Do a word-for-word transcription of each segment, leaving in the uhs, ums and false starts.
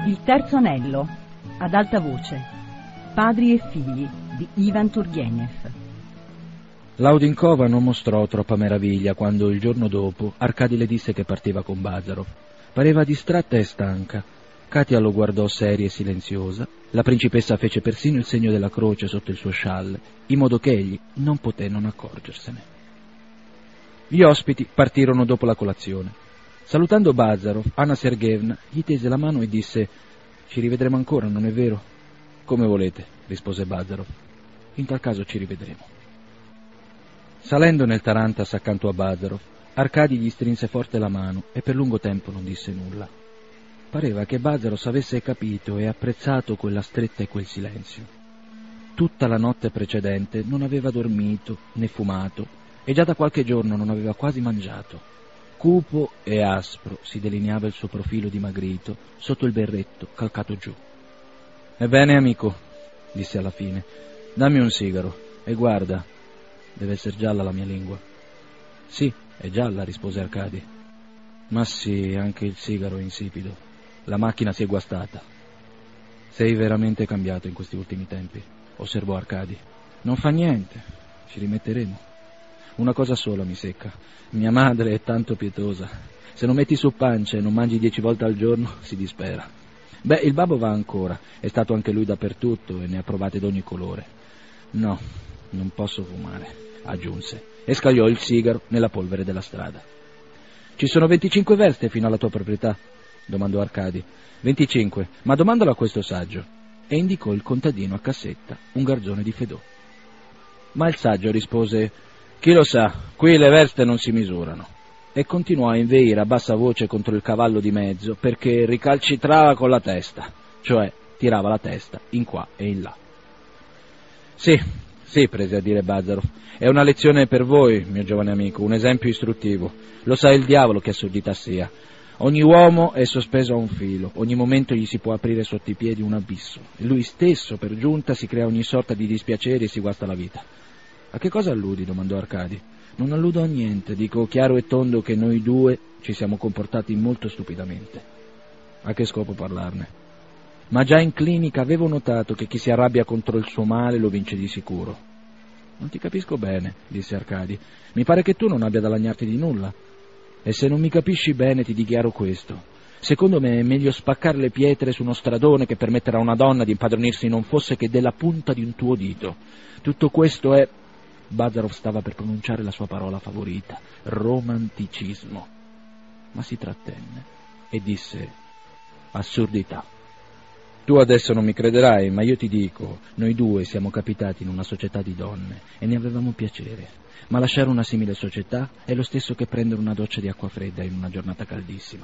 Il terzo anello, ad alta voce, Padri e figli di Ivan Turgenev. Laudinkova non mostrò troppa meraviglia quando il giorno dopo Arkady le disse che partiva con Bazarov. Pareva distratta e stanca. Katia lo guardò seria e silenziosa. La principessa fece persino il segno della croce sotto il suo scialle, in modo che egli non poté non accorgersene. Gli ospiti partirono dopo la colazione. Salutando Bazarov, Anna Sergeevna gli tese la mano e disse: «Ci rivedremo ancora, non è vero?» «Come volete», rispose Bazarov. «In tal caso ci rivedremo». Salendo nel tarantas accanto a Bazarov, Arkady gli strinse forte la mano e per lungo tempo non disse nulla. Pareva che Bazarov avesse capito e apprezzato quella stretta e quel silenzio. Tutta la notte precedente non aveva dormito né fumato e già da qualche giorno non aveva quasi mangiato. Cupo e aspro si delineava il suo profilo dimagrito sotto il berretto calcato giù. «Ebbene, amico», disse alla fine, «dammi un sigaro e guarda, deve essere gialla la mia lingua». «Sì, è gialla», rispose Arkady. «Ma sì, anche il sigaro è insipido. La macchina si è guastata». «Sei veramente cambiato in questi ultimi tempi», osservò Arkady. «Non fa niente, ci rimetteremo. Una cosa sola mi secca. Mia madre è tanto pietosa. Se non metti su pancia e non mangi dieci volte al giorno, si dispera. Beh, il babbo va ancora, è stato anche lui dappertutto e ne ha provate d'ogni colore. No, non posso fumare», aggiunse, e scagliò il sigaro nella polvere della strada. «Ci sono venticinque verste fino alla tua proprietà?» domandò Arkady. «venticinque, ma domandalo a questo saggio», e indicò il contadino a cassetta, un garzone di Fedò. Ma il saggio rispose: «Chi lo sa, qui le verste non si misurano», e continuò a inveire a bassa voce contro il cavallo di mezzo perché ricalcitrava con la testa, cioè tirava la testa in qua e in là. «Sì, sì», prese a dire Bazarov, «è una lezione per voi, mio giovane amico, un esempio istruttivo. Lo sa il diavolo che assurdità sia. Ogni uomo è sospeso a un filo, ogni momento gli si può aprire sotto i piedi un abisso, e lui stesso, per giunta, si crea ogni sorta di dispiacere e si guasta la vita». «A che cosa alludi?» domandò Arkady. «Non alludo a niente, dico chiaro e tondo che noi due ci siamo comportati molto stupidamente». «A che scopo parlarne?» «Ma già in clinica avevo notato che chi si arrabbia contro il suo male lo vince di sicuro». «Non ti capisco bene», disse Arkady. «Mi pare che tu non abbia da lagnarti di nulla. E se non mi capisci bene ti dichiaro questo. Secondo me è meglio spaccare le pietre su uno stradone che permettere a una donna di impadronirsi non fosse che della punta di un tuo dito. Tutto questo è...» Bazarov stava per pronunciare la sua parola favorita, romanticismo, ma si trattenne e disse: «Assurdità. Tu adesso non mi crederai, ma io ti dico, noi due siamo capitati in una società di donne e ne avevamo piacere, ma lasciare una simile società è lo stesso che prendere una doccia di acqua fredda in una giornata caldissima.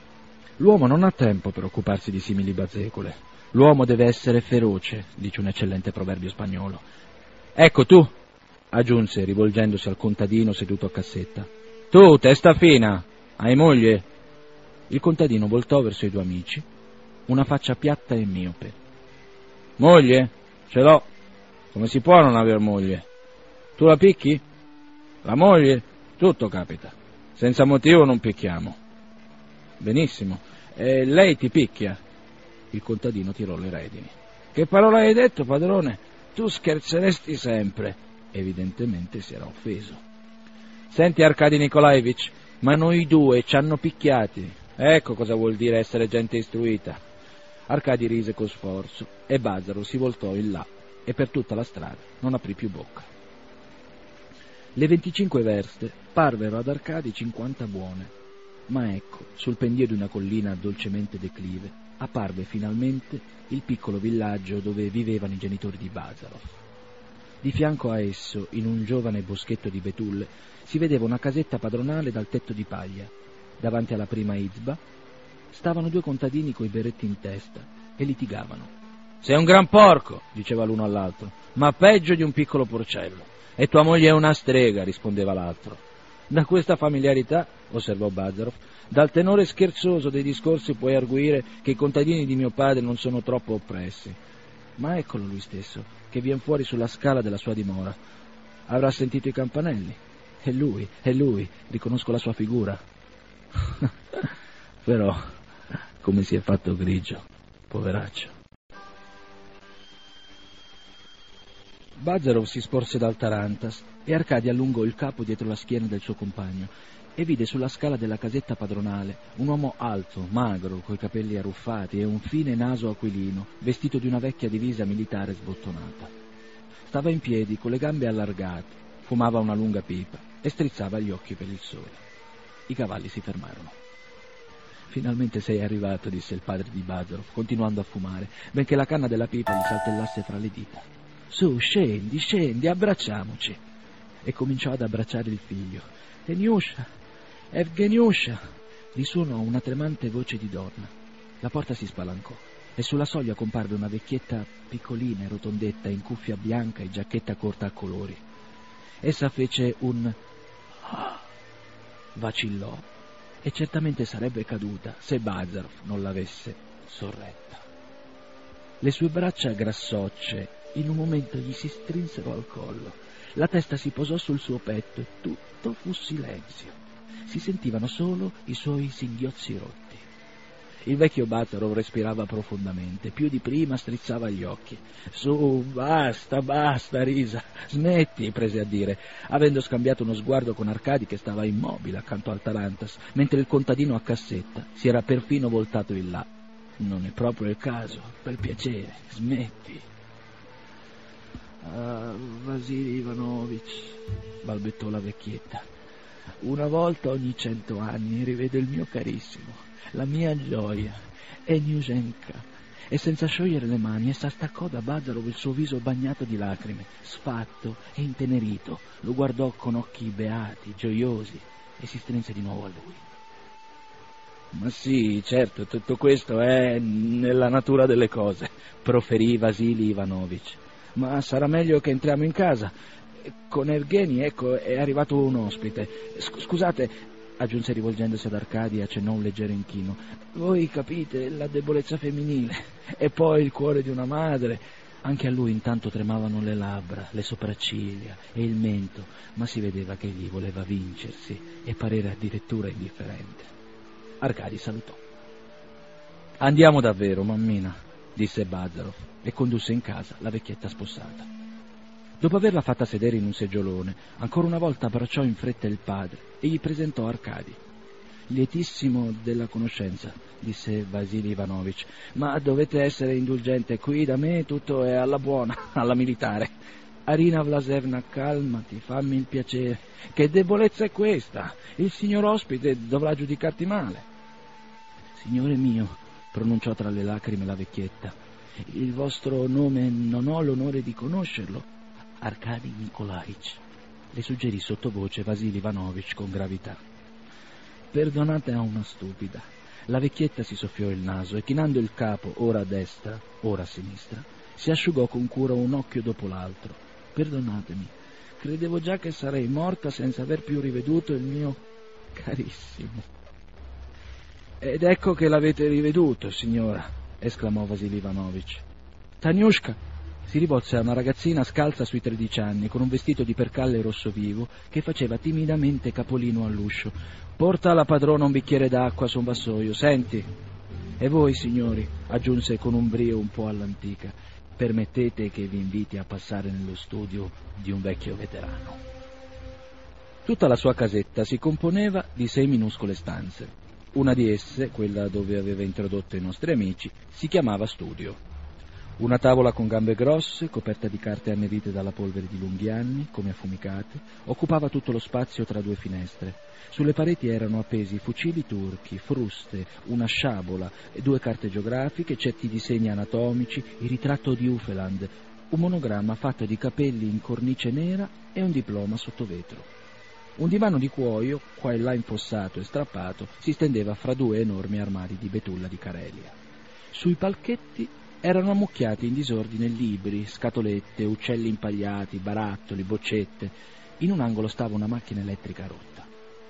L'uomo non ha tempo per occuparsi di simili bazzecole. L'uomo deve essere feroce», dice un eccellente proverbio spagnolo. «Ecco tu», aggiunse rivolgendosi al contadino seduto a cassetta, «tu, testa fina, hai moglie?» Il contadino voltò verso i due amici, una faccia piatta e miope. «Moglie? Ce l'ho. Come si può non aver moglie? Tu la picchi?» «La moglie? Tutto capita. Senza motivo non picchiamo». «Benissimo. E lei ti picchia?» Il contadino tirò le redini. «Che parola hai detto, padrone? Tu scherzeresti sempre». Evidentemente si era offeso. «Senti, Arkady Nikolaevich, ma noi due ci hanno picchiati. Ecco cosa vuol dire essere gente istruita». Arkady rise con sforzo e Bazarov si voltò in là e per tutta la strada non aprì più bocca. Le venticinque verste parvero ad Arkady cinquanta buone, ma ecco, sul pendio di una collina dolcemente declive, apparve finalmente il piccolo villaggio dove vivevano i genitori di Bazarov. Di fianco a esso, in un giovane boschetto di betulle, si vedeva una casetta padronale dal tetto di paglia. Davanti alla prima izba stavano due contadini coi berretti in testa e litigavano. «Sei un gran porco», diceva l'uno all'altro, «ma peggio di un piccolo porcello. E tua moglie è una strega», rispondeva l'altro. Da questa familiarità, osservò Bazarov, dal tenore scherzoso dei discorsi puoi arguire che i contadini di mio padre non sono troppo oppressi. Ma eccolo lui stesso, che vien fuori sulla scala della sua dimora. Avrà sentito i campanelli. È lui, è lui, riconosco la sua figura. Però, come si è fatto grigio. Poveraccio. Bazarov si sporse dal tarantas e Arcadi allungò il capo dietro la schiena del suo compagno e vide sulla scala della casetta padronale un uomo alto, magro, coi capelli arruffati e un fine naso aquilino, vestito di una vecchia divisa militare sbottonata. Stava in piedi, con le gambe allargate, fumava una lunga pipa e strizzava gli occhi per il sole. I cavalli si fermarono. «Finalmente sei arrivato», disse il padre di Bazarov, continuando a fumare, benché la canna della pipa gli saltellasse fra le dita. «Su, scendi, scendi, abbracciamoci». E cominciò ad abbracciare il figlio. «Teniuscia, Evgeniuscia», risuonò una tremante voce di donna. La porta si spalancò e sulla soglia comparve una vecchietta piccolina e rotondetta in cuffia bianca e giacchetta corta a colori. Essa fece un ah, vacillò e certamente sarebbe caduta se Bazarov non l'avesse sorretta. Le sue braccia grassocce in un momento gli si strinsero al collo, la testa si posò sul suo petto e tutto fu silenzio. Si sentivano solo i suoi singhiozzi rotti. Il vecchio Bazarov respirava profondamente, più di prima strizzava gli occhi. «Su, basta, basta, Risa, smetti», prese a dire, avendo scambiato uno sguardo con Arcadi che stava immobile accanto al tarantas, mentre il contadino a cassetta si era perfino voltato in là. «Non è proprio il caso, per piacere, smetti». «Ah, Vasili Ivanovich», balbettò la vecchietta, «una volta ogni cento anni rivedo il mio carissimo, la mia gioia, Eniusenka». E senza sciogliere le mani essa staccò da Bazarov il suo viso bagnato di lacrime, sfatto e intenerito, lo guardò con occhi beati, gioiosi, e si strinse di nuovo a lui. «Ma sì, certo, tutto questo è nella natura delle cose», proferì Vasili Ivanovich. «Ma sarà meglio che entriamo in casa. Con Evgeny, ecco, è arrivato un ospite. Scusate», aggiunse rivolgendosi ad Arcadi e accennò un leggero inchino, «voi capite la debolezza femminile, e poi il cuore di una madre». Anche a lui intanto tremavano le labbra, le sopracciglia e il mento, ma si vedeva che egli voleva vincersi e parere addirittura indifferente. Arcadi salutò. «Andiamo davvero, mammina», disse Bazarov, e condusse in casa la vecchietta spossata. Dopo averla fatta sedere in un seggiolone, ancora una volta abbracciò in fretta il padre e gli presentò Arcadi. «Lietissimo della conoscenza», disse Vasili Ivanovich, «ma dovete essere indulgente, qui da me tutto è alla buona, alla militare. Arina Vlasevna, calmati, fammi il piacere. Che debolezza è questa? Il signor ospite dovrà giudicarti male». «Signore mio», pronunciò tra le lacrime la vecchietta, «il vostro nome non ho l'onore di conoscerlo». «Arcadi Nikolaich», le suggerì sottovoce Vasili Ivanovich con gravità. «Perdonate a una stupida». La vecchietta si soffiò il naso e, chinando il capo ora a destra, ora a sinistra, si asciugò con cura un occhio dopo l'altro. «Perdonatemi, credevo già che sarei morta senza aver più riveduto il mio carissimo». «Ed ecco che l'avete riveduto, signora», esclamò Vasili Ivanovich. «Taniushka», si rivolse a una ragazzina scalza sui tredici anni, con un vestito di percalle rosso vivo, che faceva timidamente capolino all'uscio. «Porta alla padrona un bicchiere d'acqua su un vassoio, senti». «E voi, signori», aggiunse con un brio un po' all'antica, «permettete che vi inviti a passare nello studio di un vecchio veterano». Tutta la sua casetta si componeva di sei minuscole stanze. Una di esse, quella dove aveva introdotto i nostri amici, si chiamava studio. Una tavola con gambe grosse, coperta di carte annerite dalla polvere di lunghi anni, come affumicate, occupava tutto lo spazio tra due finestre. Sulle pareti erano appesi fucili turchi, fruste, una sciabola, due carte geografiche, certi disegni anatomici, il ritratto di Ufeland, un monogramma fatto di capelli in cornice nera e un diploma sotto vetro. Un divano di cuoio, qua e là infossato e strappato, si stendeva fra due enormi armadi di betulla di Carelia. Sui palchetti erano ammucchiati in disordine libri, scatolette, uccelli impagliati, barattoli, boccette. In un angolo stava una macchina elettrica rotta.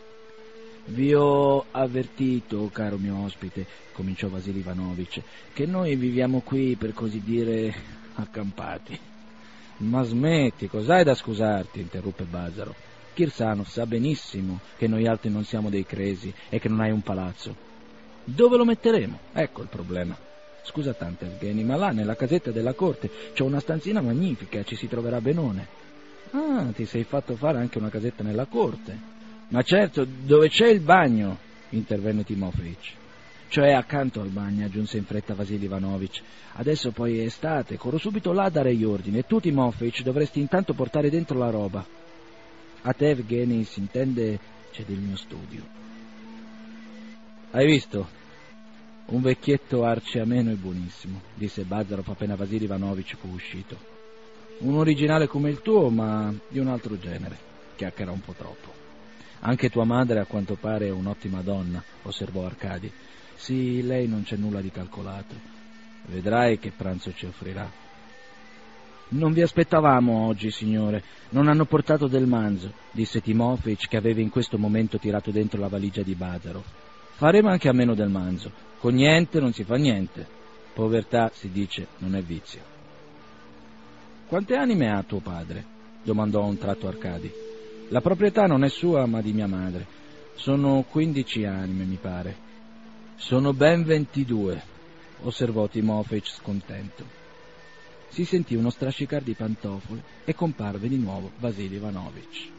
«Vi ho avvertito, caro mio ospite», cominciò Vasili Ivanovich, «che noi viviamo qui, per così dire, accampati». «Ma smetti, cos'hai da scusarti?» interruppe Bazarov. «Kirsanov sa benissimo che noi altri non siamo dei cresi e che non hai un palazzo. Dove lo metteremo? Ecco il problema. Scusa tanto, Evgeny, ma là nella casetta della corte c'è una stanzina magnifica, ci si troverà benone. Ah, ti sei fatto fare anche una casetta nella corte. Ma certo, dove c'è il bagno, intervenne Timofeich. Cioè accanto al bagno, aggiunse in fretta Vasili Ivanovich. Adesso poi è estate, corro subito là a dare gli ordini, e tu, Timofeich, dovresti intanto portare dentro la roba. A te, Evgeny, si intende, c'è del mio studio. Hai visto? Un vecchietto arciameno e buonissimo, disse Bazarov appena Vasili Ivanovich fu uscito. Un originale come il tuo, ma di un altro genere. Chiacchiera un po' troppo. Anche tua madre, a quanto pare, è un'ottima donna, osservò Arkady. Sì, lei non c'è nulla di calcolato. Vedrai che pranzo ci offrirà. Non vi aspettavamo oggi, signore. Non hanno portato del manzo, disse Timofeich, che aveva in questo momento tirato dentro la valigia di Bazarov. Faremo anche a meno del manzo. Con niente non si fa niente. Povertà, si dice, non è vizio. Quante anime ha tuo padre? Domandò a un tratto Arkady. La proprietà non è sua, ma di mia madre. Sono quindici anime, mi pare. Sono ben ventidue, osservò Timofeich scontento. Si sentì uno strascicar di pantofole e comparve di nuovo Vasili Ivanovich.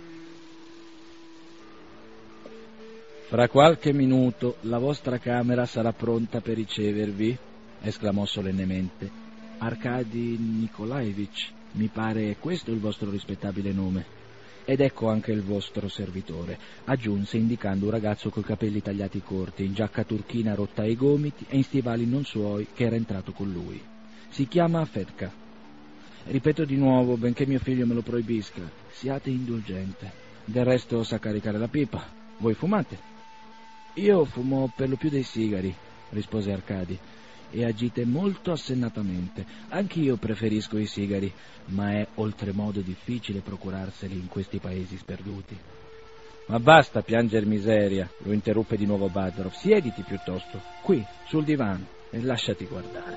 Fra qualche minuto la vostra camera sarà pronta per ricevervi, esclamò solennemente. Arkady Nikolaevich, mi pare questo il vostro rispettabile nome. Ed ecco anche il vostro servitore, aggiunse indicando un ragazzo coi capelli tagliati corti, in giacca turchina rotta ai gomiti e in stivali non suoi, che era entrato con lui. Si chiama Fedka. Ripeto di nuovo, benché mio figlio me lo proibisca, siate indulgente. Del resto sa caricare la pipa. Voi fumate? Io fumo per lo più dei sigari, rispose Arkady, e agite molto assennatamente. Anch'io preferisco i sigari, ma è oltremodo difficile procurarseli in questi paesi sperduti. Ma basta pianger miseria, lo interruppe di nuovo Bazarov. Siediti piuttosto, qui, sul divano, e lasciati guardare.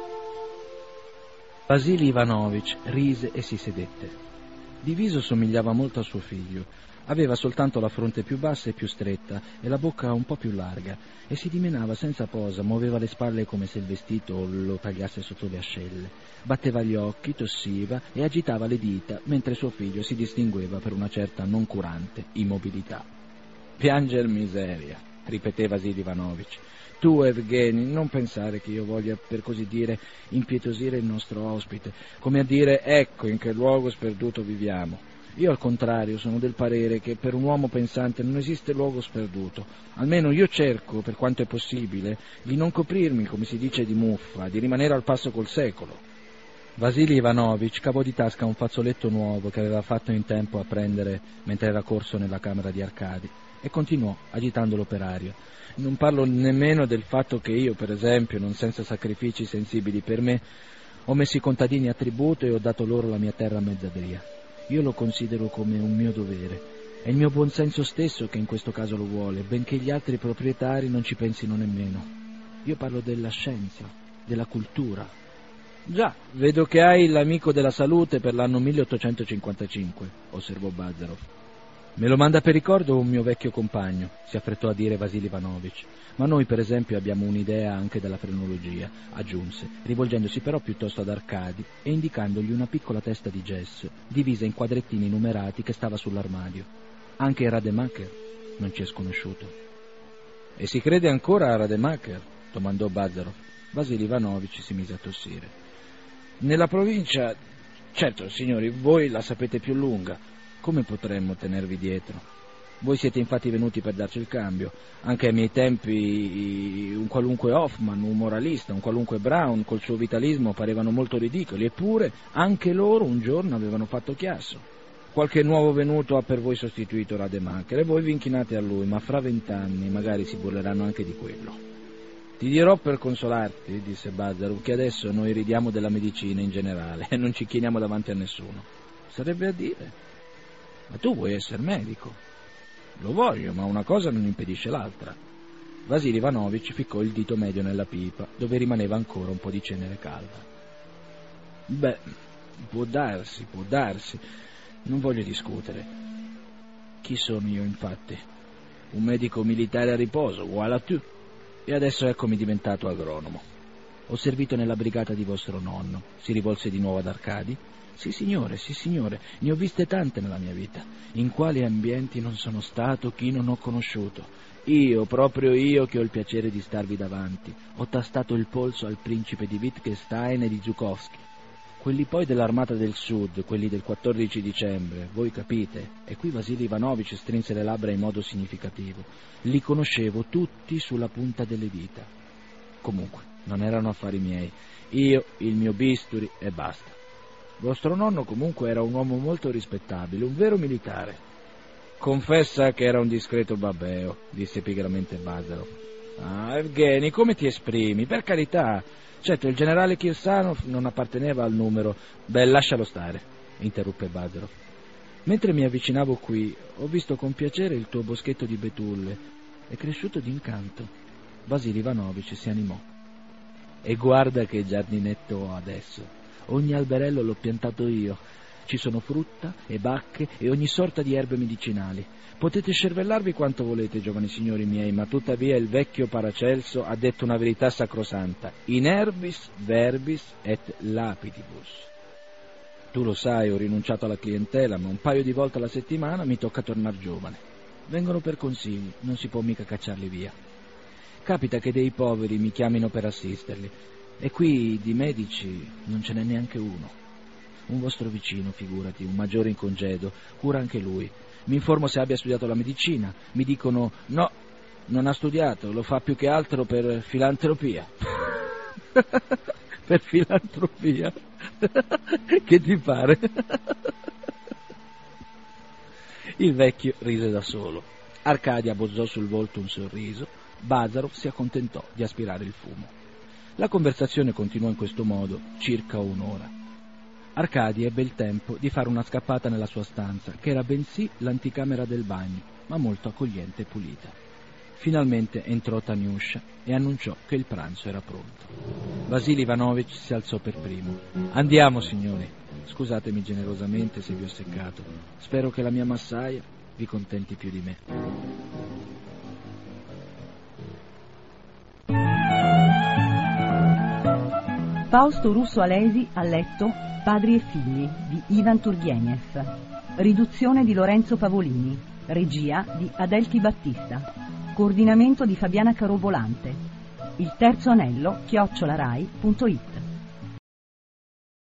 Vasili Ivanovich rise e si sedette. Di viso somigliava molto a suo figlio. Aveva soltanto la fronte più bassa e più stretta e la bocca un po' più larga, e si dimenava senza posa, muoveva le spalle come se il vestito lo tagliasse sotto le ascelle, batteva gli occhi, tossiva e agitava le dita, mentre suo figlio si distingueva per una certa noncurante immobilità. Pianger miseria, ripeteva Vasili Ivanovich. Tu, Evgeny, non pensare che io voglia, per così dire, impietosire il nostro ospite, come a dire, ecco in che luogo sperduto viviamo. Io, al contrario, sono del parere che per un uomo pensante non esiste luogo sperduto. Almeno io cerco, per quanto è possibile, di non coprirmi, come si dice, di muffa, di rimanere al passo col secolo. Vasili Ivanovich cavò di tasca un fazzoletto nuovo che aveva fatto in tempo a prendere mentre era corso nella camera di Arkady e continuò, agitandolo per aria. Non parlo nemmeno del fatto che io, per esempio, non senza sacrifici sensibili per me, ho messo i contadini a tributo e ho dato loro la mia terra a mezzadria. Io lo considero come un mio dovere. È il mio buon senso stesso che in questo caso lo vuole, benché gli altri proprietari non ci pensino nemmeno. Io parlo della scienza, della cultura. Già, vedo che hai l'amico della salute per l'anno milleottocentocinquantacinque, osservò Bazarov. Me lo manda per ricordo un mio vecchio compagno, si affrettò a dire Vasili Ivanovich. Ma noi, per esempio, abbiamo un'idea anche della frenologia, aggiunse, rivolgendosi però piuttosto ad Arkady e indicandogli una piccola testa di gesso, divisa in quadrettini numerati che stava sull'armadio. Anche Rademacher non ci è sconosciuto. E si crede ancora a Rademacher? Domandò Bazarov. Vasili Ivanovich si mise a tossire. Nella provincia, certo, signori, voi la sapete più lunga. Come potremmo tenervi dietro? Voi siete infatti venuti per darci il cambio. Anche ai miei tempi un qualunque Hoffman, un moralista, un qualunque Brown col suo vitalismo parevano molto ridicoli, eppure anche loro un giorno avevano fatto chiasso. Qualche nuovo venuto ha per voi sostituito Rademacher e voi vi inchinate a lui, ma fra vent'anni magari si burleranno anche di quello. Ti dirò per consolarti, disse Bazarov, che adesso noi ridiamo della medicina in generale e non ci chiniamo davanti a nessuno. Sarebbe a dire. Ma tu vuoi essere medico? Lo voglio, ma una cosa non impedisce l'altra. Vasili Ivanovich ficcò il dito medio nella pipa, dove rimaneva ancora un po' di cenere calda. Beh, può darsi, può darsi. Non voglio discutere. Chi sono io, infatti? Un medico militare a riposo, voilà tu. E adesso eccomi diventato agronomo. Ho servito nella brigata di vostro nonno. Si rivolse di nuovo ad Arcadi. Sì, signore, sì, signore, ne ho viste tante nella mia vita. In quali ambienti non sono stato, chi non ho conosciuto. Io, proprio io, che ho il piacere di starvi davanti, ho tastato il polso al principe di Wittgenstein e di Zhukovsky. Quelli poi dell'Armata del Sud, quelli del quattordici dicembre, voi capite, e qui Vasili Ivanovic strinse le labbra in modo significativo, li conoscevo tutti sulla punta delle dita. Comunque, non erano affari miei, io, il mio bisturi e basta. Vostro nonno comunque era un uomo molto rispettabile, un vero militare. Confessa che era un discreto babbeo, disse pigramente Bazarov. Ah, Evgeny, come ti esprimi? Per carità. Certo, il generale Kirsanov non apparteneva al numero... Beh, lascialo stare, interruppe Bazarov. Mentre mi avvicinavo qui, ho visto con piacere il tuo boschetto di betulle. È cresciuto d'incanto. Vasili Ivanovic si animò. E guarda che giardinetto ho adesso. Ogni alberello l'ho piantato io. Ci sono frutta e bacche e ogni sorta di erbe medicinali. Potete scervellarvi quanto volete, giovani signori miei, ma tuttavia il vecchio Paracelso ha detto una verità sacrosanta. In herbis verbis et lapidibus. Tu lo sai, ho rinunciato alla clientela, ma un paio di volte alla settimana mi tocca tornar giovane. Vengono per consigli, non si può mica cacciarli via. Capita che dei poveri mi chiamino per assisterli. E qui di medici non ce n'è neanche uno. Un vostro vicino, figurati, un maggiore in congedo, cura anche lui. Mi informo se abbia studiato la medicina. Mi dicono, no, non ha studiato, lo fa più che altro per filantropia. Per filantropia? Che ti pare? Il vecchio rise da solo. Arcadia abbozzò sul volto un sorriso. Bazarov si accontentò di aspirare il fumo. La conversazione continuò in questo modo circa un'ora. Arcadi ebbe il tempo di fare una scappata nella sua stanza, che era bensì l'anticamera del bagno, ma molto accogliente e pulita. Finalmente entrò Taniuscia e annunciò che il pranzo era pronto. Vasili Ivanovic si alzò per primo. Andiamo, signori. Scusatemi generosamente se vi ho seccato. Spero che la mia massaia vi contenti più di me. Fausto Russo Alesi a letto, Padri e figli di Ivan Turgenev. Riduzione di Lorenzo Pavolini. Regia di Adelchi Battista. Coordinamento di Fabiana Carobolante. Il terzo anello chiocciola rai punto it.